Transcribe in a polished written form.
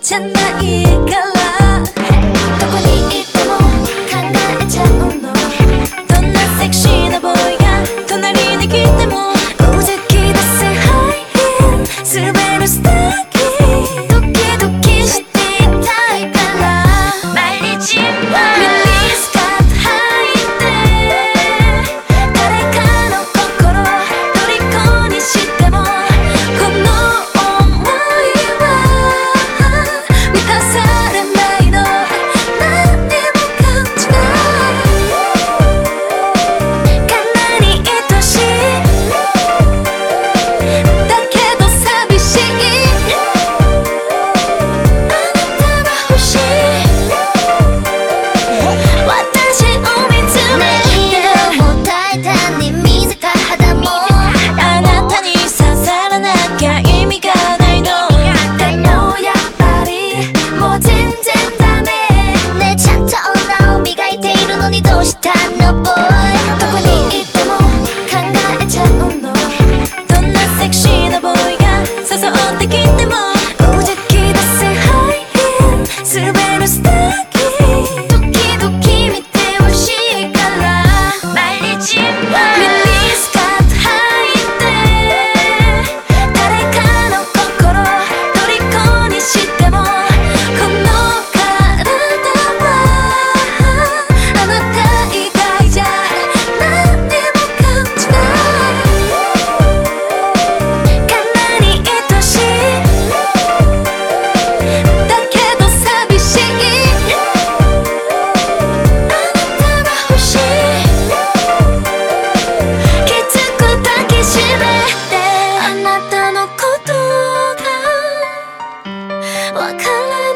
じゃないからどこにいても考えちゃうの。どんなセクシーなボーイが隣に来てもうずき出すハイヒール滑るスタッキードキドキしていたいから毎日はミニスカート履いて誰かの心虜にしてもこの想いは満たされないの。何にも感じないかなり愛しいだけど寂しいあなたは欲しい私を見つめてもう大胆に見せた肌もあなたに刺さらなきゃ意味がないの。でもやっぱりもう全然ダメね。ちゃんと女を磨いているのにどうしたのボーイ。どこにいても考えちゃうの。どんなセクシーなボーイが誘ってきてもうずき出すハイヒール滑るスタッキードキドキ見てほしいから毎日はミニスカート履いて誰かの心虜にしてもこの体はあなた以外じゃ何にも感じないかなり愛しいだけど寂しいあなたは欲しいきつく抱きしめてあなたのことがわから